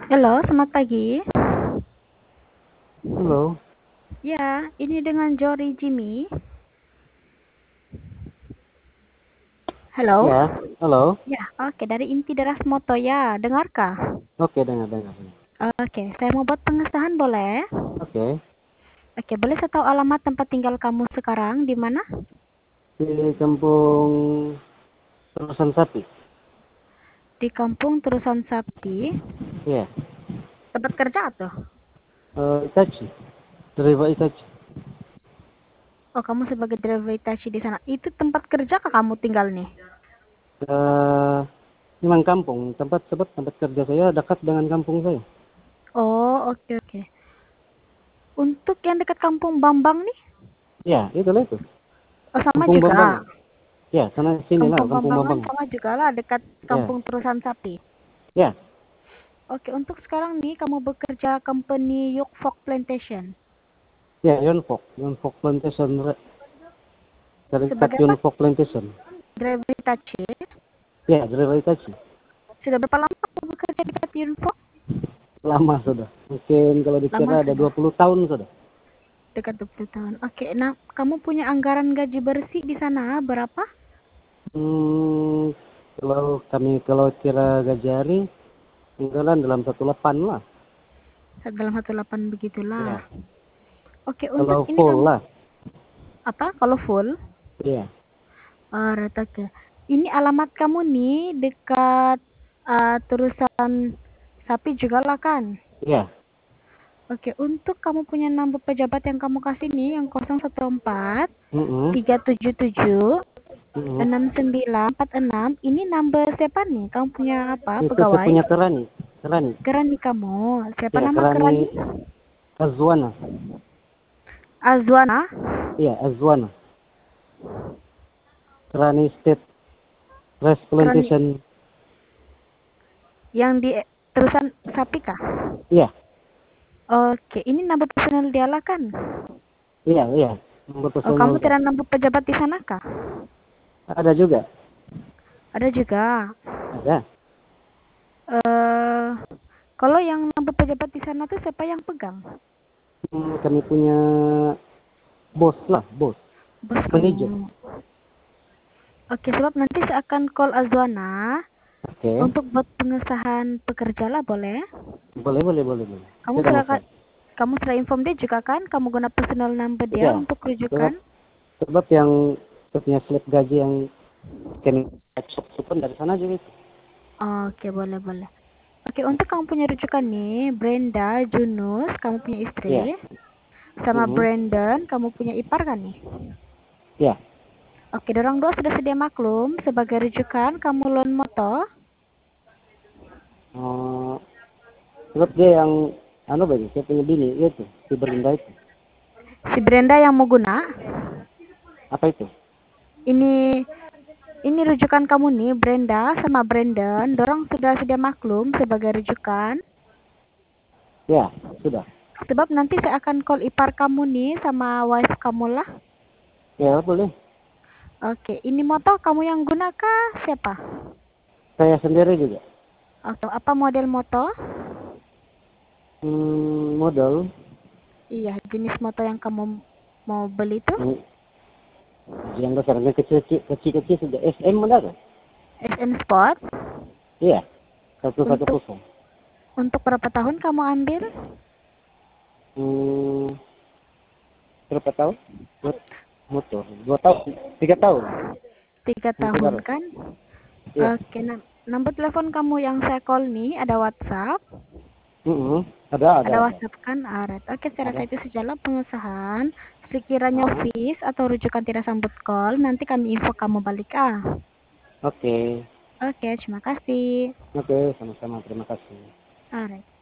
Halo, selamat pagi. Halo, Ya, ini dengan Jory Jimmy. Halo. ya, halo. Ya, oke, dari Inti Deras Moto ya. Dengarkah? Oke, dengar, dengar, dengar. Oke, saya mau buat pengesahan boleh? Oke, Oke, boleh saya tahu alamat tempat tinggal kamu sekarang di mana? di kampung Terusan Sapi. Di Kampung Terusan Sapi. Iya, Tempat kerja tuh? Itachi, driver Itachi. Oh, kamu sebagai driver Hitachi di sana. Itu tempat kerja kah kamu tinggal nih? Eh, memang kampung, tempat kerja saya dekat dengan kampung saya. Oh, oke oke. Untuk yang dekat Kampung Bambang nih? Ya, itulah itu. Oh, sama Kampung Bambang. juga. Ya, sana sini lah, Kampung Kampung Bambangan Bambang. sama juga lah dekat Ya, Kampung Terusan Sapi. ya, Oke, untuk sekarang nih kamu bekerja company Yuk Fok Plantation. ya, Yonfok Plantation, dari kat Sebagai apa? Yonfok Plantation. Driver Hitachi. Ya, driver Itachi. Sudah berapa lama kamu bekerja di Kat Yunfok? Lama sudah. Mungkin kalau Lama dikira ada sudah. 20 tahun sudah. Dekat 20 tahun. Oke, nah kamu punya anggaran gaji bersih di sana berapa? Hmm, kalau kira gaji hari, tinggalan dalam 18 lah. Dalam 18 begitulah. Ya, Oke, untuk kalau ini full kamu lah. apa? Kalau full? Iya, Oke. Ini alamat kamu nih dekat terusan sapi juga lah kan? iya. Oke, untuk kamu punya nomor pejabat yang kamu kasih nih yang 014 Mm-mm, 377 mm-mm. 6946 ini number siapa nih? Kamu punya apa? Itu saya Pegawai? punya Kerani. Kerani. Kerani kamu. Siapa Ya, nama Kerani? Kerani Azwana. Azwana Iya, Azwana. Kerani State Rice Kerani Plantation. yang di terusan sapi kah? Iya, Oke, ini number personal dia lah kan? iya, iya. Nomor Oh, personal kamu tuh. tidak number pejabat di sana kah? Ada juga. Ada juga. Ada. Eh, kalau yang number pejabat di sana tuh siapa yang pegang? Kami punya bos lah, bos. Bos Manager. kamu. Oke, sebab nanti saya akan call Azwana Oke. untuk buat pengesahan pekerja lah boleh? Boleh, boleh, boleh, boleh. Kamu Tidak sudah masalah. kamu sudah inform dia juga kan? Kamu guna personal number dia Iya. untuk rujukan? Sebab sebab yang punya slip gaji yang kami itu pun dari sana juga. Oke, boleh boleh. Oke, untuk kamu punya rujukan nih, Brenda, Junus, kamu punya istri, Iya. sama Mhm. Brandon, kamu punya ipar kan nih? Iya. Oke, dorong dua sudah sedia maklum sebagai rujukan kamu loan moto. Oh, sebab dia yang bagi saya punya bini itu si Belinda itu. Si Brenda yang mau guna, Apa itu? ini ini rujukan kamu nih, Brenda sama Brandon, dorong sudah sedia maklum sebagai rujukan. Ya, sudah. Sebab nanti saya akan call ipar kamu nih sama wife kamu lah. Ya, boleh. Oke, ini moto kamu yang gunakan siapa? Saya sendiri juga. Oke, apa model moto? Modal Iya, jenis moto yang kamu mau beli tuh yang yang besarnya kecil sudah SM ada kan? SN Sport. Iya, satu satu Untuk kosong. untuk berapa tahun kamu ambil? Hmm, berapa tahun? Buat motor 2 tahun, 3 tahun. 3 tahun Baru. kan? Iya. Oke, nah, nomor telepon kamu yang saya call nih ada WhatsApp. Ada Ada. WhatsApp kan? Aret. Oke, saya rasa Ada. itu sejalan pengesahan. Sekiranya Ah, fees atau rujukan tidak sambut call, nanti kami info kamu balik ah. oke. Oke, terima kasih. Oke, sama-sama. Terima kasih. Alright.